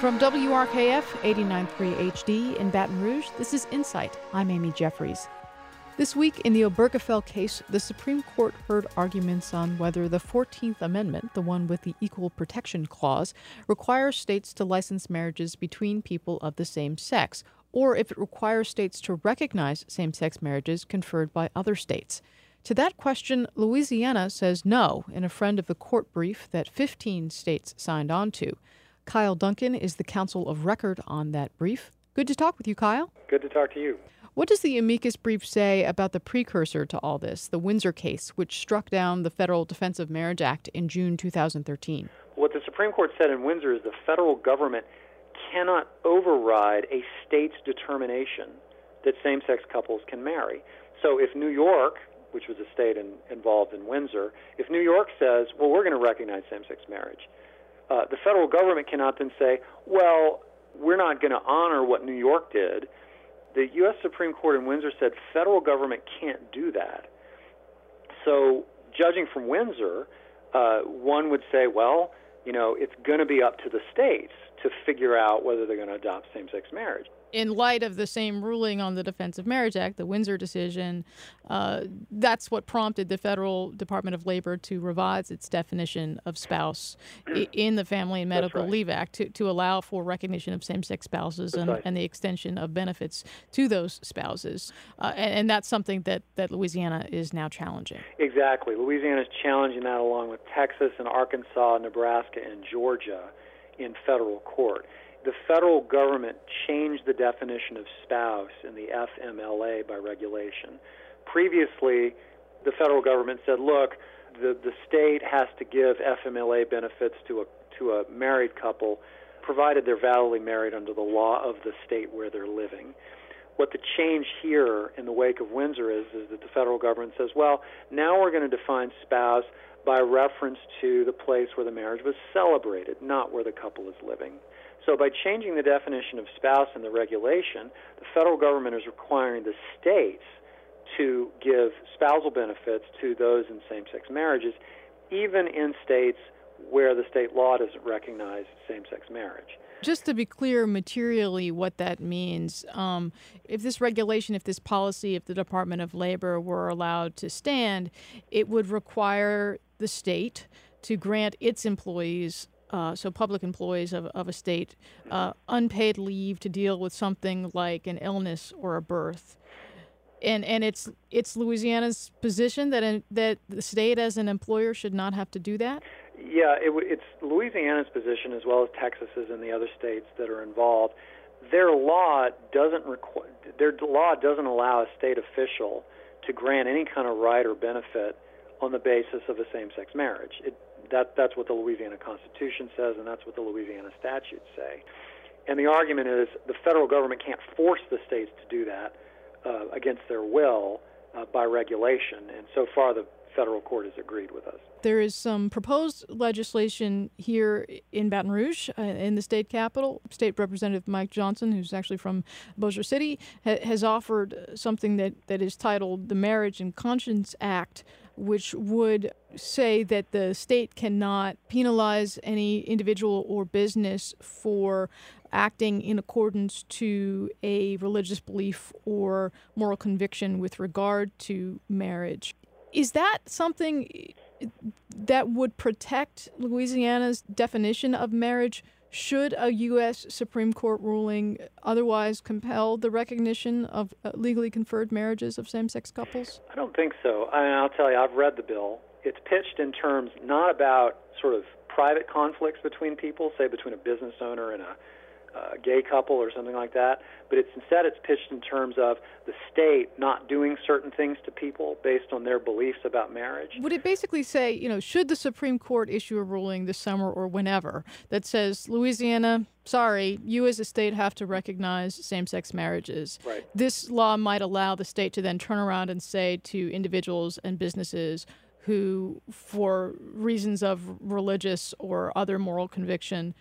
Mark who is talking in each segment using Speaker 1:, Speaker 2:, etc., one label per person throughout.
Speaker 1: From WRKF 89.3 HD in Baton Rouge, this is Insight. I'm Amy Jeffries. This week in the Obergefell case, the Supreme Court heard arguments on whether the 14th Amendment, the one with the Equal Protection Clause, requires states to license marriages between people of the same sex, or if it requires states to recognize same-sex marriages conferred by other states. To that question, Louisiana says no in a friend of the court brief that 15 states signed on to. Kyle Duncan is the counsel of record on that brief. Good to talk with you, Kyle.
Speaker 2: Good to talk to you.
Speaker 1: What does the amicus brief say about the precursor to all this, the Windsor case, which struck down the Federal Defense of Marriage Act in June 2013?
Speaker 2: What the Supreme Court said in Windsor is the federal government cannot override a state's determination that same-sex couples can marry. So if New York, which was a state involved in Windsor, if New York says, well, we're going to recognize same-sex marriage, the federal government cannot then say, well, we're not going to honor what New York did. The U.S. Supreme Court in Windsor said federal government can't do that. So judging from Windsor, one would say, well, it's going to be up to the states to figure out whether they're going to adopt same-sex marriage.
Speaker 1: In light of the same ruling on the Defense of Marriage Act, the Windsor decision, that's what prompted the Federal Department of Labor to revise its definition of spouse in the Family and Medical Leave Act to allow for recognition of same-sex spouses and the extension of benefits to those spouses. And that's something that Louisiana is now challenging.
Speaker 2: Exactly. Louisiana is challenging that along with Texas and Arkansas, Nebraska, and Georgia in federal court. The federal government changed the definition of spouse in the FMLA by regulation. Previously, the federal government said, look, the state has to give FMLA benefits to a married couple, provided they're validly married under the law of the state where they're living. What the change here in the wake of Windsor is that the federal government says, well, now we're going to define spouse by reference to the place where the marriage was celebrated, not where the couple is living. So by changing the definition of spouse in the regulation, the federal government is requiring the states to give spousal benefits to those in same-sex marriages, even in states where the state law doesn't recognize same-sex marriage.
Speaker 1: Just to be clear materially what that means, if this regulation, if this policy, if the Department of Labor were allowed to stand, it would require the state to grant its employees, so public employees of a state, unpaid leave to deal with something like an illness or a birth. And it's Louisiana's position that the state as an employer should not have to do that?
Speaker 2: Yeah, it's Louisiana's position as well as Texas's and the other states that are involved. Their law doesn't allow a state official to grant any kind of right or benefit on the basis of a same-sex marriage. That's what the Louisiana Constitution says, and that's what the Louisiana statutes say. And the argument is the federal government can't force the states to do that against their will by regulation. And so far, the federal court has agreed with us.
Speaker 1: There is some proposed legislation here in Baton Rouge, in the state capitol. State Representative Mike Johnson, who's actually from Bossier City, has offered something that is titled the Marriage and Conscience Act, which would say that the state cannot penalize any individual or business for acting in accordance to a religious belief or moral conviction with regard to marriage. Is that something that would protect Louisiana's definition of marriage should a U.S. Supreme Court ruling otherwise compel the recognition of legally conferred marriages of same-sex couples?
Speaker 2: I don't think so. I'll tell you, I've read the bill. It's pitched in terms not about sort of private conflicts between people, say between a business owner and a gay couple or something like that, but instead it's pitched in terms of the state not doing certain things to people based on their beliefs about marriage.
Speaker 1: Would it basically say, should the Supreme Court issue a ruling this summer or whenever that says, Louisiana, sorry, you as a state have to recognize same-sex marriages.
Speaker 2: Right.
Speaker 1: This law might allow the state to then turn around and say to individuals and businesses who, for reasons of religious or other moral conviction,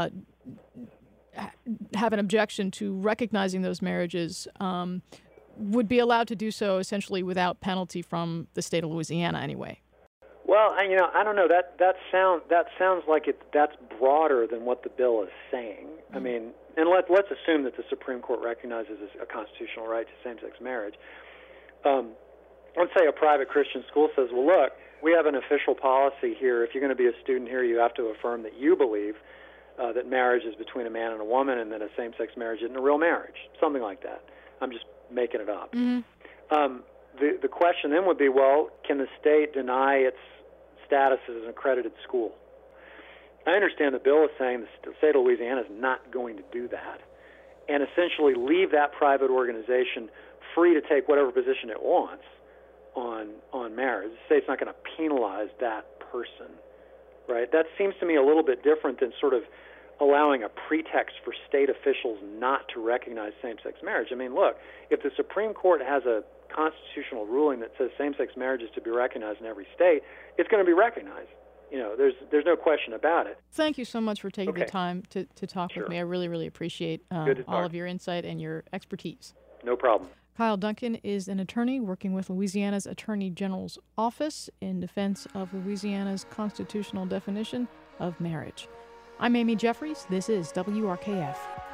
Speaker 1: have an objection to recognizing those marriages, would be allowed to do so essentially without penalty from the state of Louisiana anyway.
Speaker 2: Well, I don't know. That sounds like that's broader than what the bill is saying. I mean, and let's assume that the Supreme Court recognizes a constitutional right to same-sex marriage. Let's say a private Christian school says, well, look, we have an official policy here. If you're going to be a student here, you have to affirm that you believe that marriage is between a man and a woman, and that a same-sex marriage isn't a real marriage, something like that. I'm just making it up. Mm-hmm. The question then would be, well, can the state deny its status as an accredited school? I understand the bill is saying the state of Louisiana is not going to do that, and essentially leave that private organization free to take whatever position it wants on marriage. The state's not going to penalize that person, right? That seems to me a little bit different than sort of allowing a pretext for state officials not to recognize same-sex marriage. I mean, look, if the Supreme Court has a constitutional ruling that says same-sex marriage is to be recognized in every state, it's going to be recognized. There's no question about it.
Speaker 1: Thank you so much for taking the time to talk with me. I really, really appreciate all of your insight and your expertise.
Speaker 2: No problem.
Speaker 1: Kyle Duncan is an attorney working with Louisiana's Attorney General's Office in defense of Louisiana's constitutional definition of marriage. I'm Amy Jeffries. This is WRKF.